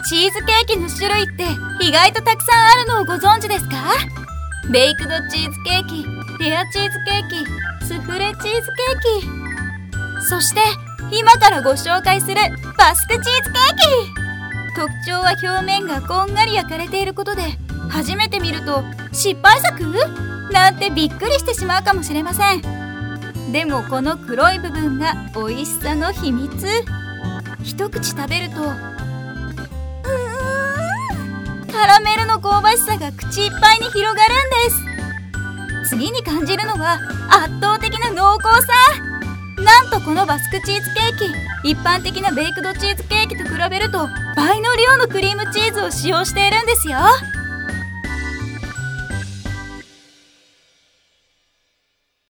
チーズケーキの種類って意外とたくさんあるのをご存知ですか？ベイクドチーズケーキ、レアチーズケーキ、スフレチーズケーキ、そして今からご紹介するバスクチーズケーキ。特徴は表面がこんがり焼かれていることで、初めて見ると失敗作なんてびっくりしてしまうかもしれません。でもこの黒い部分が美味しさの秘密。一口食べるとカラメルの香ばしさが口いっぱいに広がるんです。次に感じるのは圧倒的な濃厚さ。なんとこのバスクチーズケーキ、一般的なベイクドチーズケーキと比べると倍の量のクリームチーズを使用しているんですよ。